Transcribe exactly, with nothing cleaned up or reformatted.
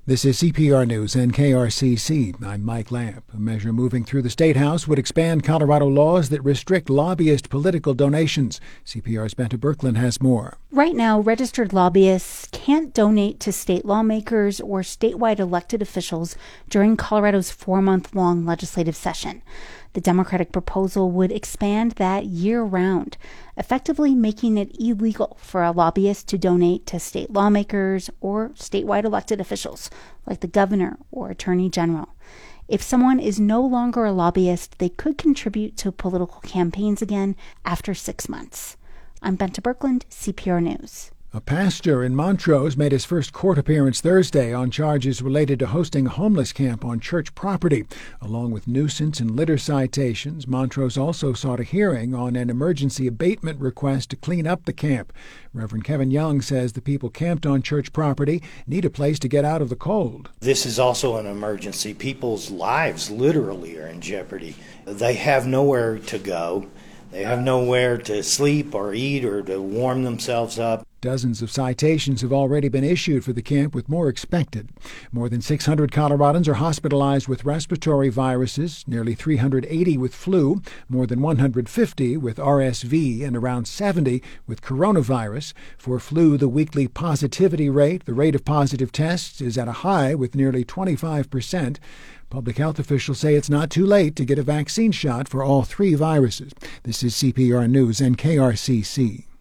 This is C P R News and K R C C. I'm Mike Lamp. A measure moving through the State House would expand Colorado laws that restrict lobbyist political donations. C P R's Benta Birkeland has more. Right now, registered lobbyists can't donate to state lawmakers or statewide elected officials during Colorado's four-month-long legislative session. The Democratic proposal would expand that year-round, effectively making it illegal for a lobbyist to donate to state lawmakers or statewide elected officials, like the governor or attorney general. If someone is no longer a lobbyist, they could contribute to political campaigns again after six months. I'm Benta Birkeland, C P R News. A pastor in Montrose made his first court appearance Thursday on charges related to hosting a homeless camp on church property. Along with nuisance and litter citations, Montrose also sought a hearing on an emergency abatement request to clean up the camp. Reverend Kevin Young says the people camped on church property need a place to get out of the cold. This is also an emergency. People's lives literally are in jeopardy. They have nowhere to go. They have nowhere to sleep or eat or to warm themselves up. Dozens of citations have already been issued for the camp, with more expected. More than six hundred Coloradans are hospitalized with respiratory viruses, nearly three hundred eighty with flu, more than one hundred fifty with R S V, and around seventy with coronavirus. For flu, the weekly positivity rate, the rate of positive tests, is at a high with nearly twenty-five percent. Public health officials say it's not too late to get a vaccine shot for all three viruses. This is C P R News and K R C C.